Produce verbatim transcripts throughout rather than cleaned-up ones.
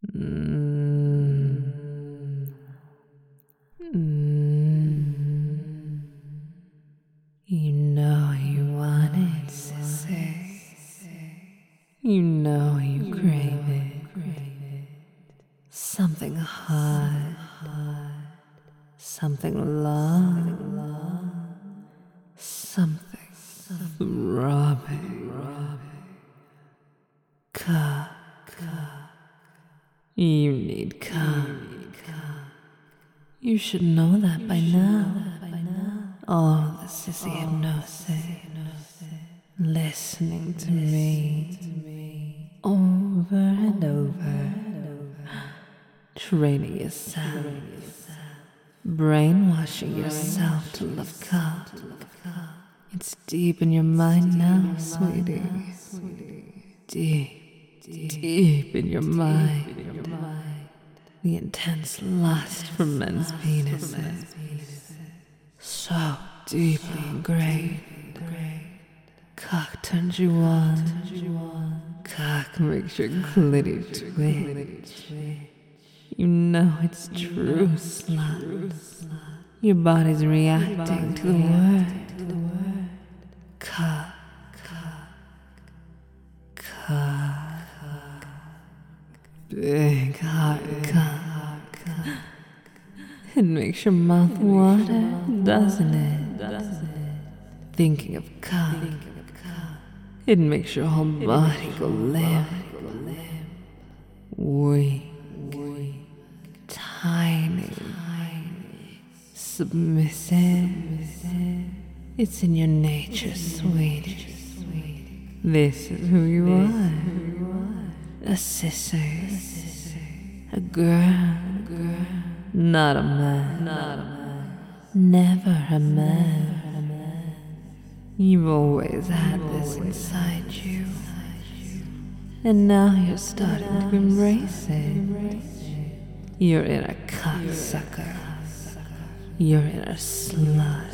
Mm. Mm. You know you want it, sissy. You know you crave it. Something hot, something love, something throbbing. Ka, you need cum. You should know that by now. Oh, the sissy hypnosis. Listening to me over and over. Training yourself. Brainwashing yourself to love cum. It's deep in your mind now, sweetie. Deep, deep in your mind. The intense lust for men's penises. So deeply ingrained. Cock turns you on. Cock makes your clitty twitch. You know it's true, slut. Your body's reacting to the word. Cock. Cock. Big hot cock. It makes your mouth water, doesn't it? Thinking of cock. It makes your whole body go limp. Weak. Tiny. Submissive. It's in your nature, sweetie. This is who you are. A sister. A girl. Not a man. Never a man. You've always had this inside you. And now you're starting to embrace it. You're in a cocksucker. You're in a slut.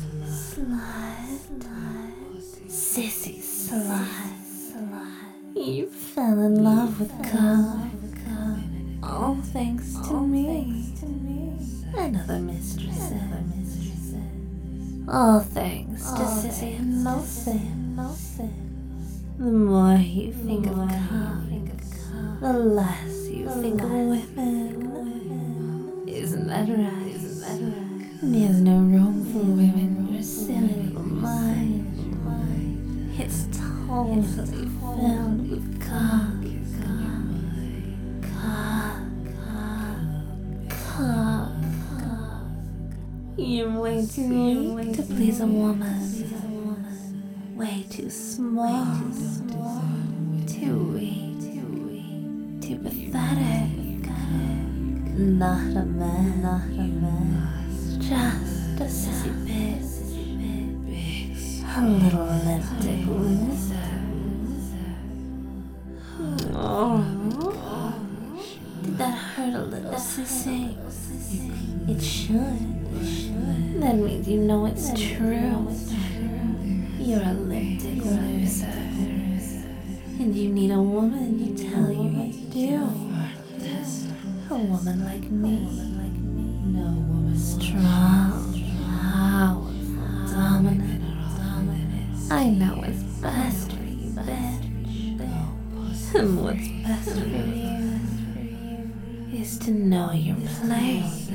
Slut. Sissy slut. You fell in love with cum. All thanks to me. And other mistresses. All thanks to Sissy hypnosis. The more you think of cum, the less you think of women. Isn't that right? There's no room for women in your silly little mind. It's totally filled with cock. Cock. Cock. You're way too weak to please a woman. Way too small. Too weak. Too pathetic. Not a man. Not a man. Just a sissy bitch. A little lipstick loser. Oh. Did that hurt a little, sissy? It should. That means you know it's true. You're a lipstick loser. And you need a woman to tell you what to do. A woman like me. Strong, powerful, dominant. I know what's best for you, bitch. And what's best for you is to know your place.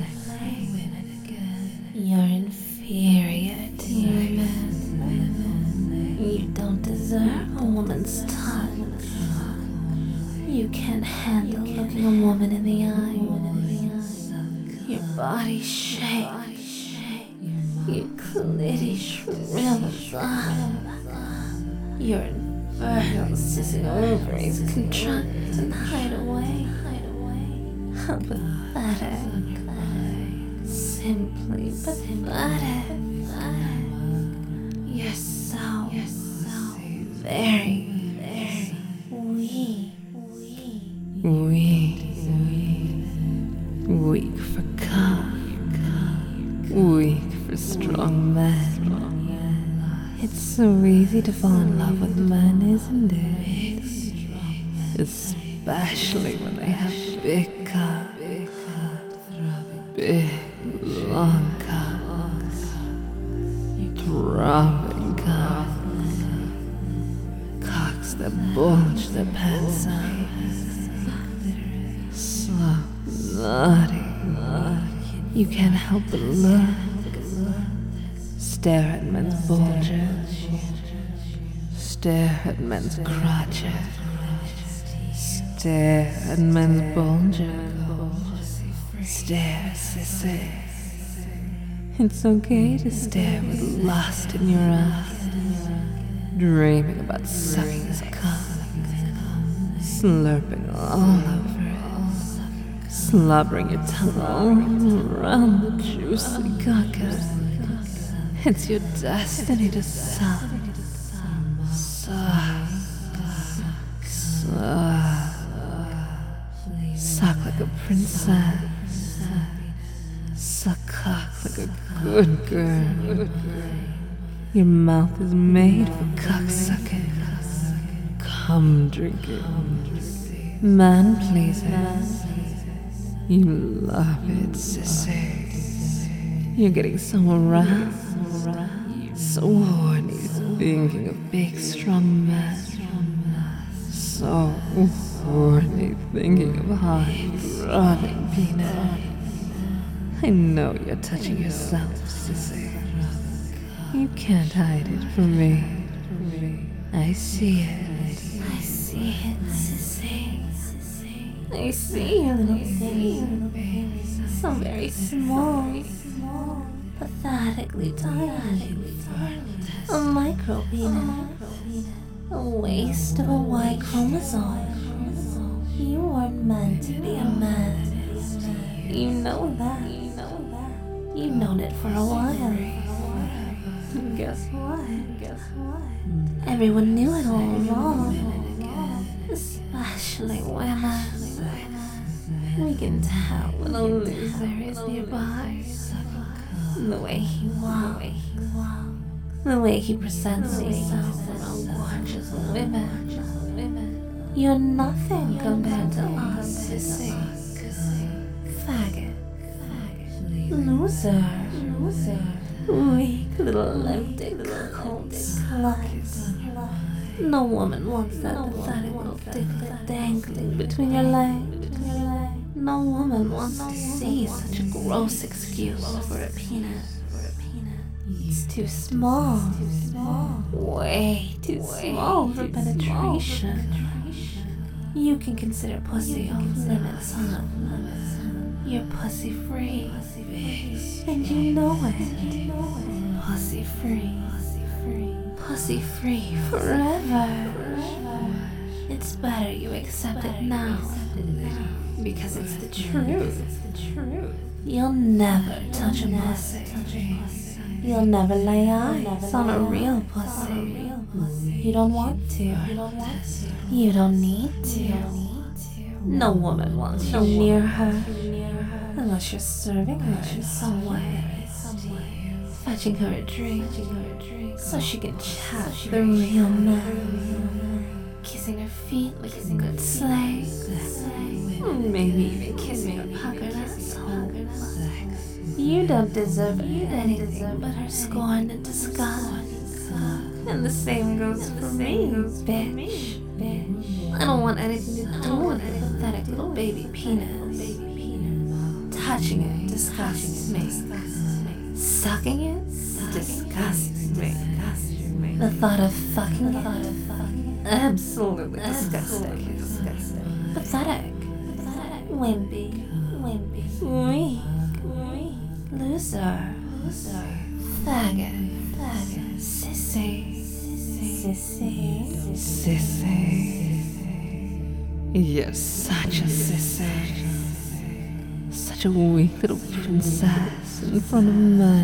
You're inferior to women. You don't deserve a woman's touch. You can't handle looking a woman in the eye. Your body shakes. Your clitty shrivels up. Your infertile sissy ovaries contract and hide away. How pathetic. Simply pathetic. You're so, you're so very, very weak. Weak. Weak for cock. Weak for strong men. It's so easy to fall in love with men, isn't it? Especially especially when they have big cocks, big, long cocks, throbbing cocks, cocks that bulge their pants out, so naughty, you can't help but look, stare at men's bulges, stare at men's crotches, stare at men's bulges, stare, sissy. It's okay to stare with lust in your eyes, dreaming about sucking his cock, slurping all over it, slobbering your tongue all around the juicy cocker. It's your destiny to suck, suck, suck, suck like a princess, suck cock like a good girl. Your mouth is made for cocksucking, cum drinking, man pleasing. You love it, sissy. You're getting so aroused, so horny, thinking of big, strong men. So horny, thinking of hot, throbbing peanut. I know you're touching yourself, sissy. You can't hide it from me. I see it. I see it, sissy. I see your little baby. So very small. Pathetically tiny. A micro peanut. A waste of a Y chromosome. You weren't meant to be a man. You know that. You've known it for a while. Guess what? Guess what? Everyone knew it all along. Especially women. We can tell when a loser is nearby. The way he walks. The way he presents himself around gorgeous women. You're nothing compared to us, sissy. Faggot. Loser. Weak little lipstick cold slut. No woman wants that pathetic little dicklet dangling between your legs. No woman wants to see such a gross excuse for a penis. It's too small. Way too small for penetration. You can consider pussy off limits, huh? You're pussy free. And you know it. Pussy free. Pussy free forever. It's better you accept it now. Because it's the truth. You'll never touch a pussy. You'll never lay eyes on a real pussy. You don't want to. You don't need to. No woman wants you near her unless you're serving her in some way. Fetching her a drink so she can chat the real man. Kissing her feet like a good slave. Maybe even kissing her puckered asshole. You don't deserve anything but her scorn and disgust. And the same goes for me, bitch. I don't want anything to do with her pathetic little baby penis. Touching it disgusts me. Sucking it disgusts me. The thought of fucking it, absolutely disgusting. Pathetic. Wimpy. Weak. Loser. Faggot. Sissy. Sissy. Sissy. You're such a sissy. Such a weak little princess in front of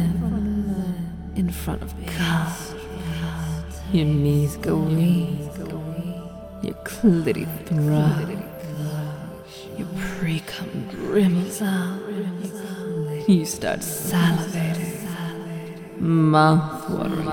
men. In front of God. Your knees go weak. Your clitty throb. Your pre-cum brimmels out. You start salivating. Mouth-watering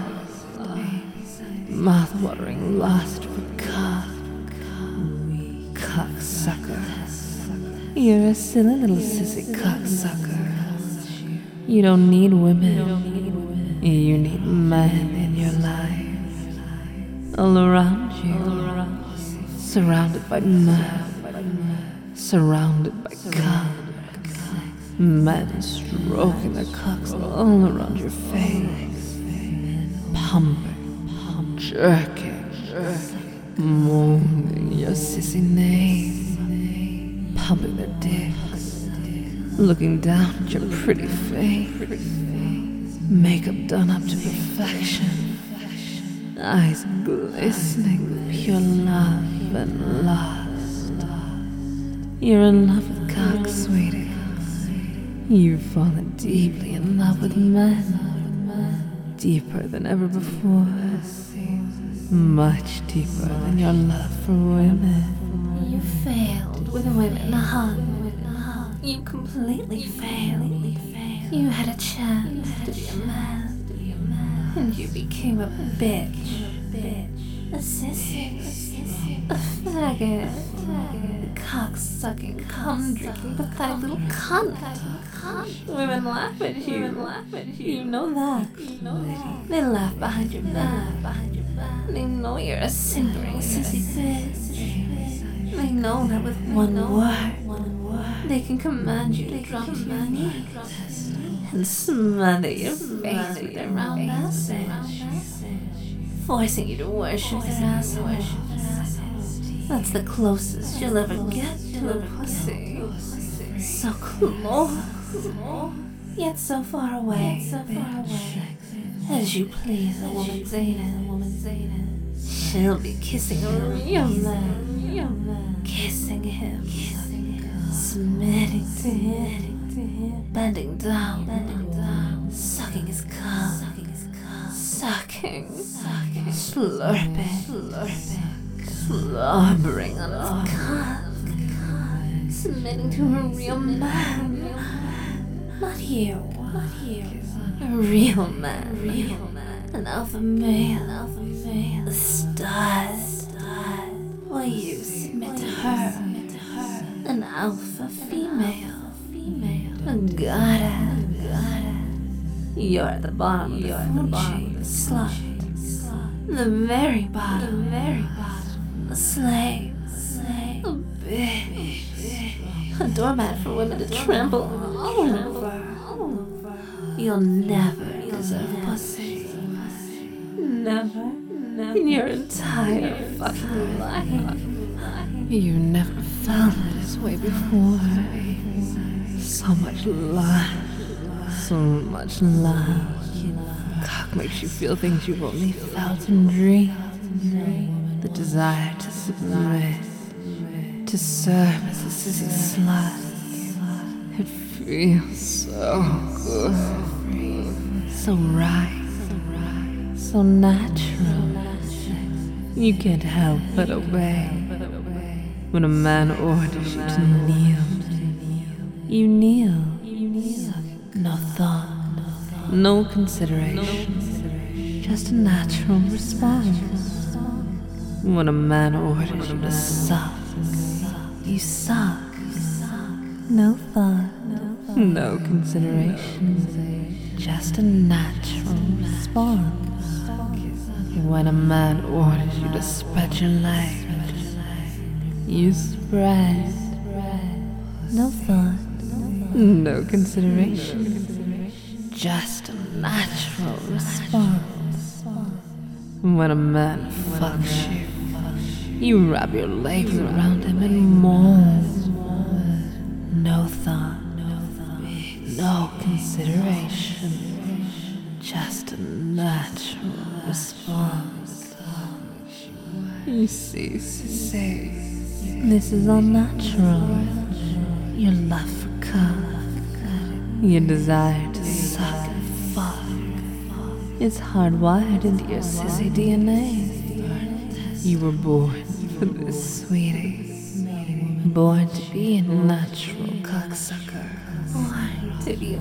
lust. Mouth-watering lust for cock. cocksucker. You're a silly little sissy cocksucker. You don't need women. You need men in your life. All around you. Surrounded by men. Surrounded by cock. Men stroking their cocks all around your face. Pumping. Jerking. Moaning your sissy name. Pumping their dicks. Looking down at your pretty face. Makeup done up to perfection. Eyes glistening with pure love and lust. You're in love with cock, sweetie. You've fallen deeply in love with men. Deeper than ever before. Much deeper than your love for women. You failed with women, huh? You completely failed. You had a chance to be a man, and you became a bitch, a sissy, a faggot, a cock-sucking, cum-drinking, pathetic little cunt. Women laugh at you. You know that. They laugh behind your back. They know you're a simpering sissy bitch. They know that with one word, they can command you to drop to your knees and smother your face with their round asses, forcing you to worship their asshole. That's the closest you'll ever get to a pussy. So close, yet so far away. As you please a woman's Zayden, she'll be kissing a real man, kissing him, submitting to him, bending down, sucking his cock, sucking, slurping, slobbering on his cock, submitting to a real man, not you, not you. A real man, real man, an alpha male, an alpha male, a stud, stud. Will you submit to her, an alpha female, female, a goddess, goddess. You're at the bottom of the food chain, the slut, the very bottom, the very bottom, a slave, slave, a bitch, a doormat for women to trample all over. You'll never deserve pussy. Never, never. In your entire fucking life. You never felt it this way before. So much love. So much love. Cock makes you feel things you've only felt in dreams. The desire to submit. To serve as a sissy slut. It feels so good. So right, so natural. You can't help but obey. When a man orders you to kneel, you kneel. No thought, no consideration, just a natural response. When a man orders you to suck, you suck. No thought, no consideration, just a natural response. When a man orders you to spread your legs, you spread. No thought, no consideration, just a natural response. When a man fucks you, you wrap your legs around him and moan. No thought, no consideration, just a natural response. You see, see, this is all natural. Your love for cock, your desire to suck and fuck, it's hardwired into your sissy D N A. You were born for this, sweetie. Born to be a natural cocksucker. Born to be a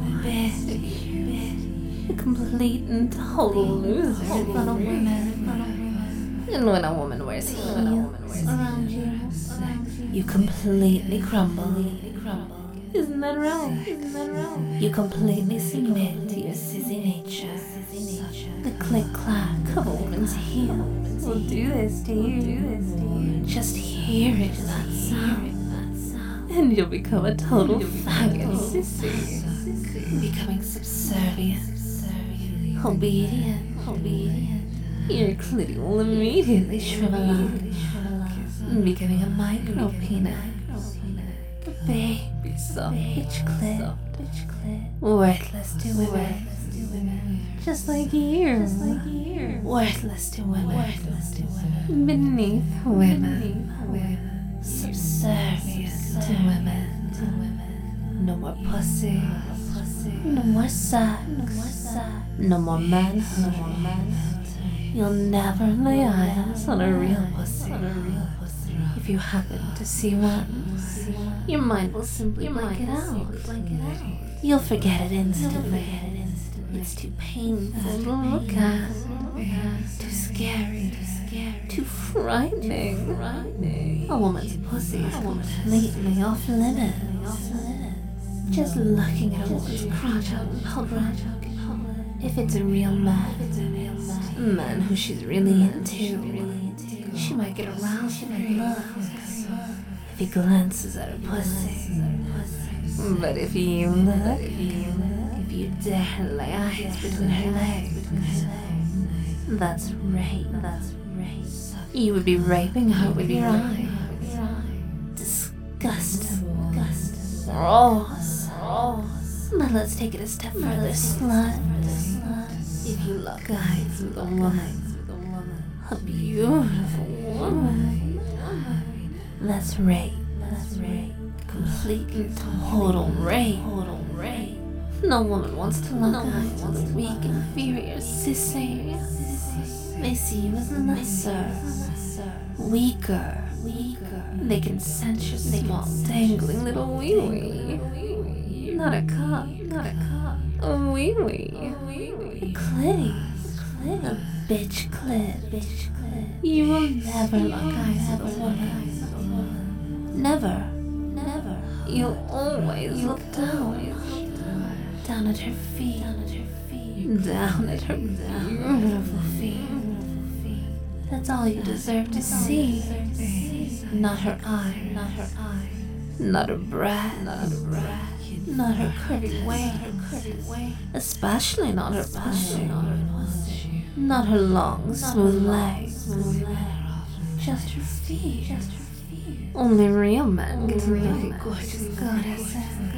bitch. A complete and total loser in front of women. And when a woman wears heels around you, You completely crumble. Isn't that right? Isn't that right? You completely submit to your sissy nature. The click-clack of a woman's heel will do this to you. Just hearing that sound, and you'll become a total faggot sissy. Becoming subservient, obedient, obedient. Your clitty will immediately shrivel up, becoming a micro peanut. A baby soft bitch clit, worthless to women. Just like you, just like you. Worthless to women, worthless to women. Beneath women, subservient to women, to women. No more pussy, no more sex, no more manhood. You'll never lay eyes on a real pussy. If you happen to see one, your mind will simply blank it out. You'll forget it instantly. It's too painful to look at, too scary, too frightening. A woman's pussy is completely off limits. Just looking at a woman's crotch out in public. If it's a real man, a man who she's really into, she might get aroused if he looks. If he glances at her pussy. But if you look, if you dare lay eyes between her legs, that's rape. That's rape. You would be raping her with your eyes. Disgusting. Disgusting. Gross. But let's take it a step further, slut. If you lock eyes with a woman, a beautiful woman, that's rape. That's rape. Complete and total rape. Total rape. No woman wants to lock eyes with a weak, inferior sissy. They see you as lesser, weaker. They can sense your small, dangling little wee-wee. Not a cup, not a cup. A wee-wee. A clitty. A bitch clit. Bitch clit. You will never lock eyes with a woman. Never. Never. You'll always look down. Down at her feet. Down at her feet. Down at her beautiful feet. That's all you deserve to see. Not her eye. Not her eye. Not her breath. Not her breath. Not her curvy waist, especially not her pussy. Not her long, smooth legs. Just her feet. Only real men get to look at gorgeous goddesses.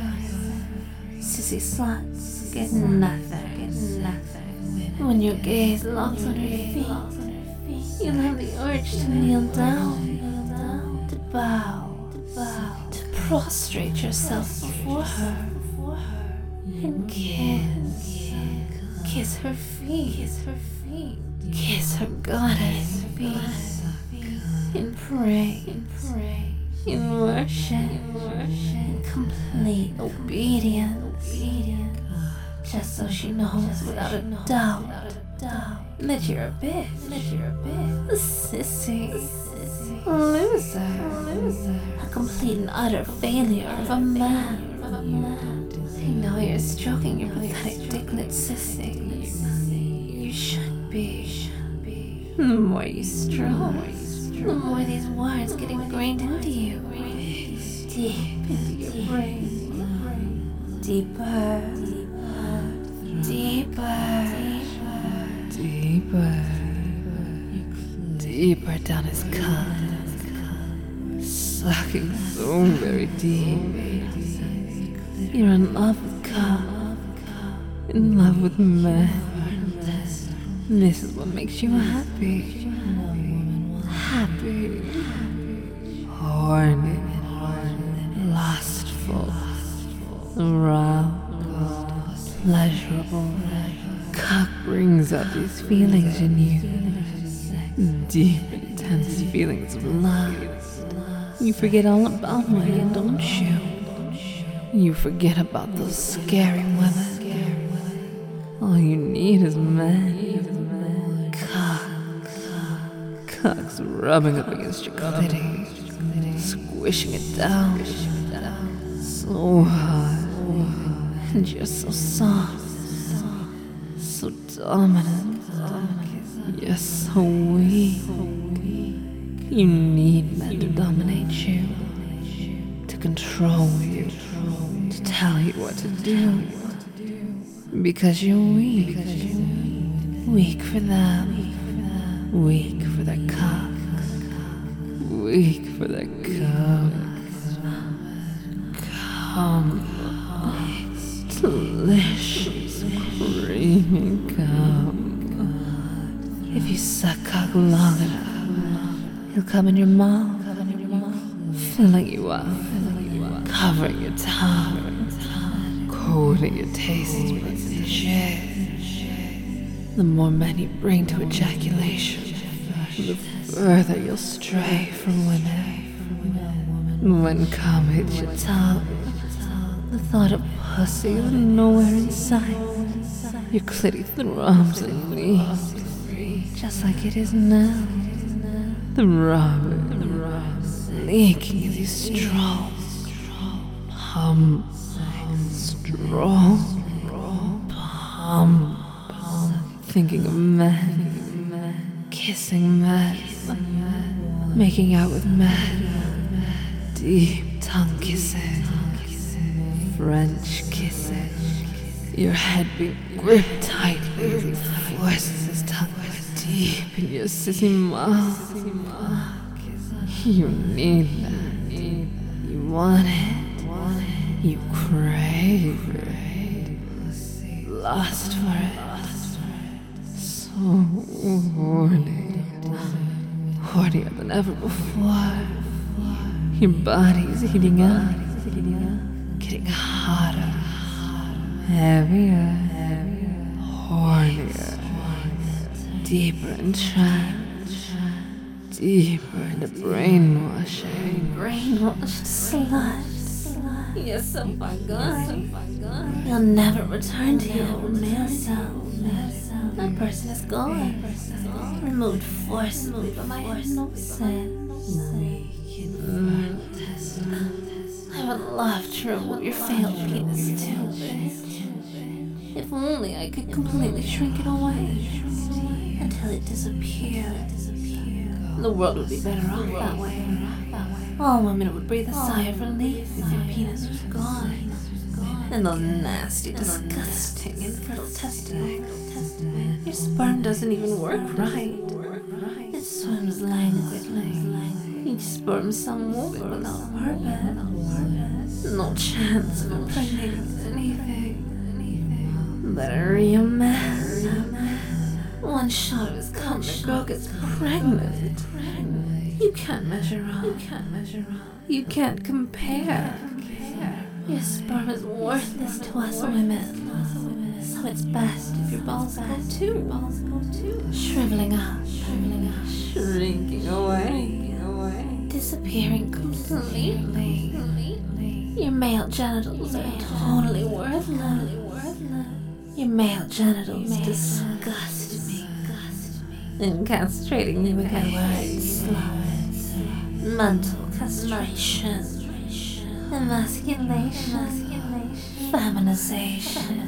Sissy sluts get nothing. When your gaze locks on her feet, you'll have the urge to kneel down, to bow. To prostrate yourself before her and kiss, kiss her feet, kiss her feet, kiss her goddess feet, and pray, and pray, in worship, in complete obedience, just so she knows without a doubt that you're a bitch, that you're a bitch, a sissy. A loser. A complete and utter failure of a man. I know you're stroking your pathetic dicklet sissy. You should be. The more you stroke, the more these words get ingrained into you. Deep into your brain. Deeper. Deeper. Deeper. Deeper down his cock. Sucking so very deep. You're in love with cock. In love with men. This is what makes you happy. Happy. Horny. Lustful. Aroused. Pleasurable. Cock brings out these feelings in you. Deep, intense feelings of love. You forget all about women, don't you? You forget about those scary women. All you need is men. Cock. Cock's rubbing up against your clitty. wishing it down. So hard. And you're so soft. So dominant. You're so weak. You need men to dominate you, to control you, to tell you what to do. Because you're weak. Weak for them. Weak for their cock. Weak for their cock. Come. Delicious, creamy cum. If you suck cock long enough, he'll come in your mouth, filling you up, covering your tongue, coating your taste buds in shit. The more men you bring to ejaculation, the further you'll stray from women. When cum hits your tongue, the thought of pussy is nowhere in sight. Your clitty thrums and leans, just like it is now. The rubber leaking as you stroll. Hum, stroll, hum. Thinking of men, kissing men, making out with men, deep tongue kissing, French kissing, your head being gripped tightly as he forces his tongue deep in your sissy mouth. You need that, you want it, you crave it, lust for it. So horny, hornier than ever before. Your body's heating up, getting hotter, heavier, hornier, deeper entranced, deeper into brainwashing. Brainwashed slut. You're so far gone. You'll never return to your old male self. That person is gone. Removed forcibly by my hypnosis. Mm. I would love to remove your failed penis too. If only I could completely shrink it away until it disappeared. The world would be better off that way. All women would breathe a sigh of relief if your penis was gone. And those nasty, disgusting, infertile testicles. Your sperm doesn't even work right. It swims languidly. Each sperm cell moving without purpose. No chance of impregnating anything. But a real man. One shot of his cum, the girl gets pregnant. You can't measure up. You can't measure up. You can't compare. Your sperm is worthless to us women. So it's best if your balls go too. Shriveling up, shrinking away, disappearing completely. Your male genitals are totally worthless. Your male genitals disgust me. And castrating you again words. Mental castration. Emasculation, feminization,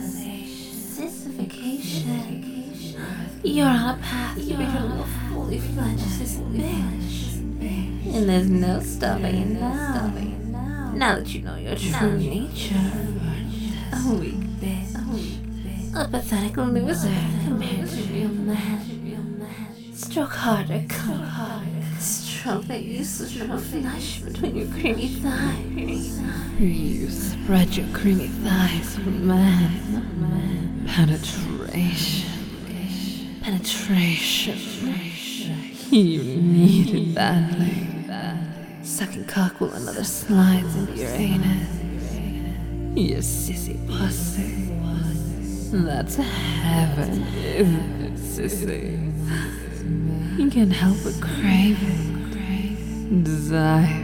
sissification. You're on a path to becoming a fully fledged sissy bitch. And there's no stopping it now. Now that you know your true nature. A weak bitch. A pathetic loser compared to real men. Stroke harder, come harder. Stroke that useless rib of flesh between your creamy thighs. You spread your creamy thighs for man. Penetration. Penetration. You need it badly. Sucking cock while another slides into your anus. You sissy pussy. That's heaven, isn't it, sissy? You can't help but crave it. Desire.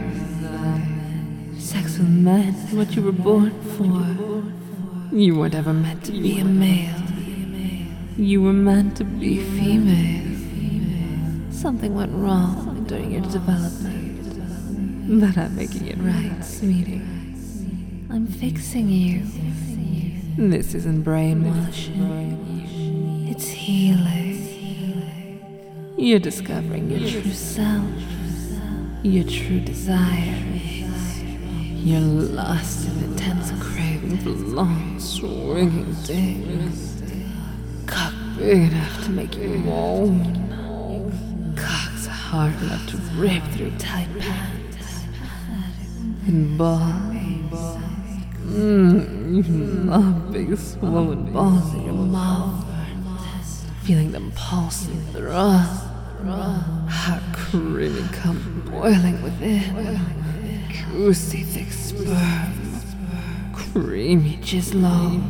Sex with men is what you were born for. You weren't ever meant to be a male. You were meant to be female. Something went wrong during your development. But I'm making it right, sweetie. I'm fixing you. This isn't brainwashing. It's healing. You're discovering your true self, your true desire. You're lost in intense craving for long, swinging dicks. Cock big enough to make you moan. Cocks hard enough to rip through tight pants. And balls. Mmm, you love big swollen balls in your mouth. Feeling them pulsing through. Hot creamy cum boiling within. Juicy thick sperm. Creamy jizz-long.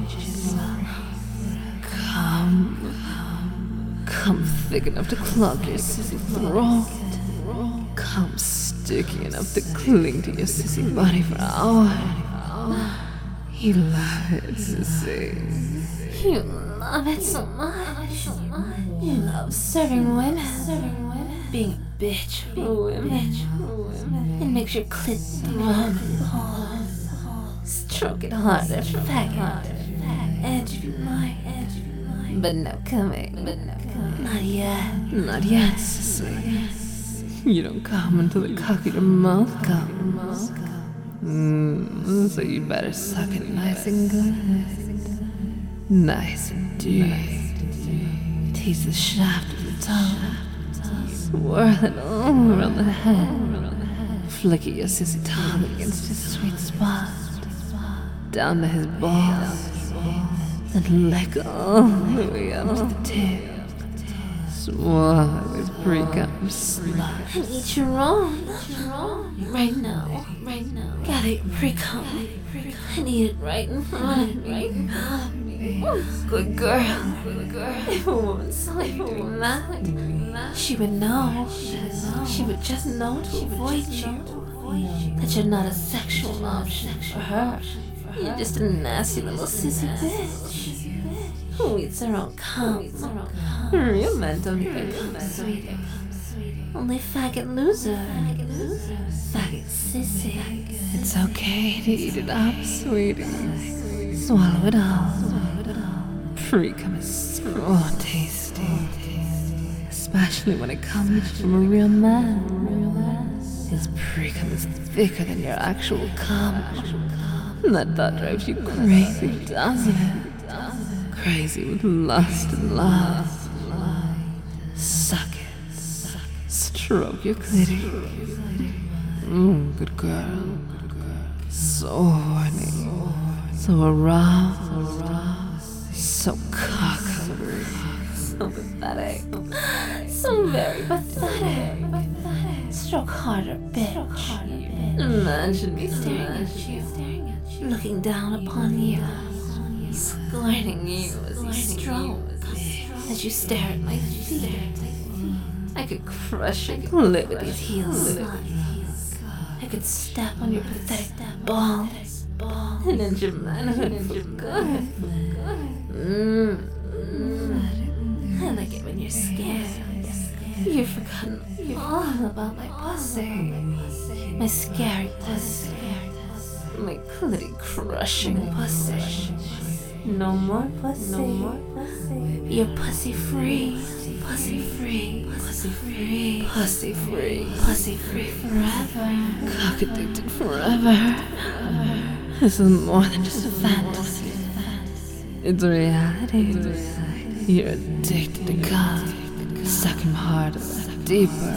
Come. Come thick enough to clog your sissy throat. Come sticky enough to cling to your sissy body for hours. You love it, sissy. You love it so much. You love serving women. Being a bitch for women. It makes your clit throb. Stroke it harder, fag harder. Edge of your mind. But no coming. Not yet. Not yet, sissy. You don't come until the cock of your mouth comes. Mmm, so you better suck it nice and good. Nice and deep. Taste the shaft of the tongue. Swirl it all around the head. Flicker your sissy tongue against his sweet spot. Down to his balls. And lick all the way up to the tip. Swallow his pre-cum slush. And eat your own. Right now. Right now. Gotta eat pre-cum. And eat it right in front of me. Good girl. Good girl. If a woman saw you doing that, she would know. She would just know to avoid you. That you're not a sexual option for her. You're just a nasty little sissy bitch who eats her own cum. Real men don't even Come, sweetie. Only faggot loser. Faggot sissy. It's okay to eat it up, sweetie. Swallow it all. Pre-cum is so tasty. Especially when it comes from a real man. His pre-cum is thicker than your actual cum. That thought drives you crazy, doesn't it? Crazy with lust and love. Suck it. Stroke your clitoris. Mmm, good girl. So horny. So aroused. So cock hungry. So pathetic. So very pathetic. Stroke harder, bitch. Imagine me Staring at you. Looking down upon you. Squirting you as you stroke. As you stare at my feet. I could crush your clit with these heels. I could step on your pathetic balls. And injure your manhood for good. Mmm. I like it when you're scared. You've forgotten all about my pussy. My scary pussy. My clitty crushing pussy. No more pussy. No more pussy. You're pussy free. Pussy free. Pussy free. Pussy free. Pussy free forever. cock addicted forever. This is more than just a fantasy. It's a reality. You're addicted to cock. Sucking harder, deeper.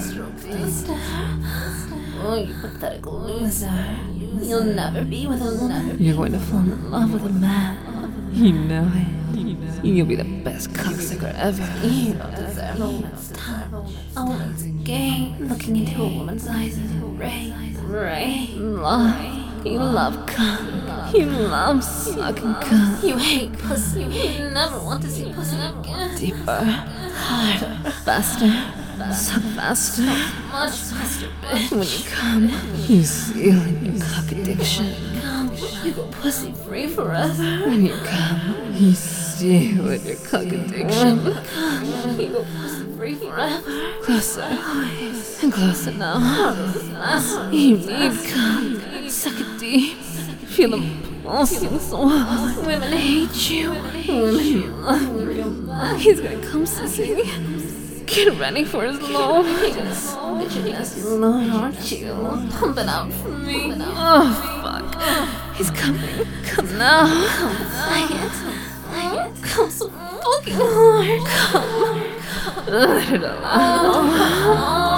Oh, you pathetic loser. You'll never be with a lover. You're going to fall in love with a man. You know it. You'll be the best cocksucker ever. You don't deserve a woman's touch. A woman's game. Looking into a woman's eyes is rape. Rape. Love. You love cock. You love sucking cock. You hate pussy. You never want to see pussy again. Deeper. Harder. Faster. Suck faster. Much faster, bitch. When you come, you seal in your cock addiction. Come. You go pussy free forever. When you come, you steal with your cock addiction. You go pussy free forever. Closer. And closer now. You need cum. Suck it deep. Feel them pulsing so hard. Women hate you. Women love you. He's gonna come sissy. Get ready for his load. You're gonna switch it against your load, aren't you? Pump it out for me. Oh, fuck. He's coming. Come now. Come, I can't. Come so fucking hard. Come. Let it out.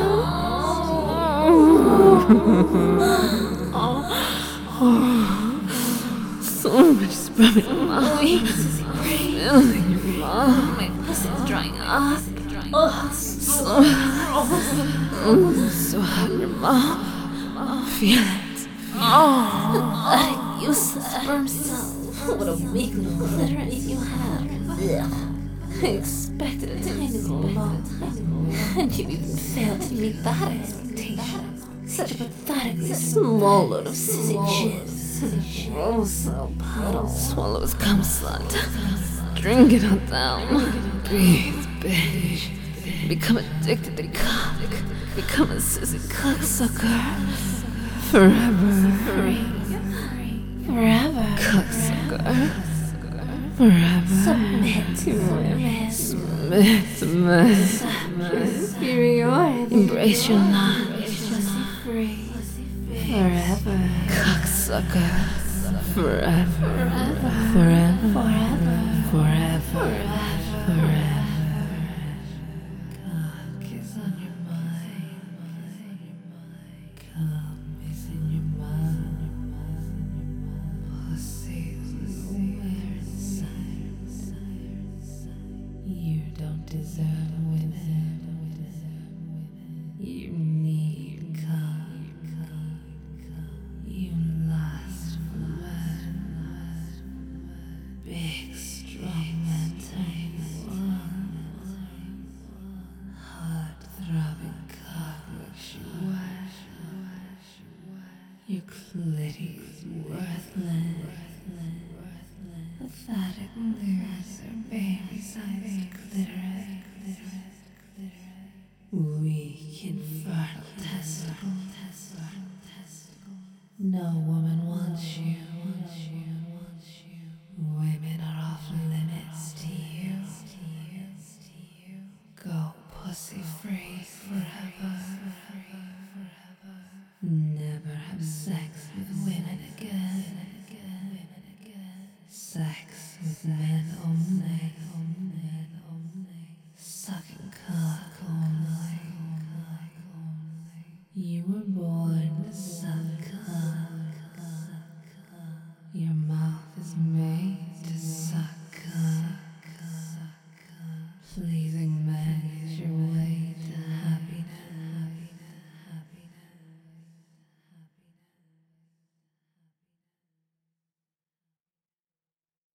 So much sperm in your mouth. Filling your mouth. My pussy's drying up. Oh, So, mm, so hot in your mouth. Feel it. that useless sperm cell. What a weak little clitoris you have. I expected a tiny little ball. And you even failed to meet that expectation. Such a pathetically small load of sissy jizz. Oh, so puddle. Swallow his cum slut. Drink it all down. Breathe, bitch. Become addicted to cock. Become a sissy cocksucker. Forever. Forever. Cocksucker. Forever. Submit to women. Submit to men. Superiority. Embrace your life. Pussy free. Forever. Cocksucker. Forever. Forever. Forever. Forever. Forever. Forever. Cock is on your mind. Cum is in your mind. Pussy is nowhere inside. You don't deserve women. You need cum. You lust for men. Big, strong men turn you on. Heart-throbbing cock makes you wet. Your clitty is worthless. Pathetic lyrics are baby-sized clitoris. Weak, infertile testicle. No one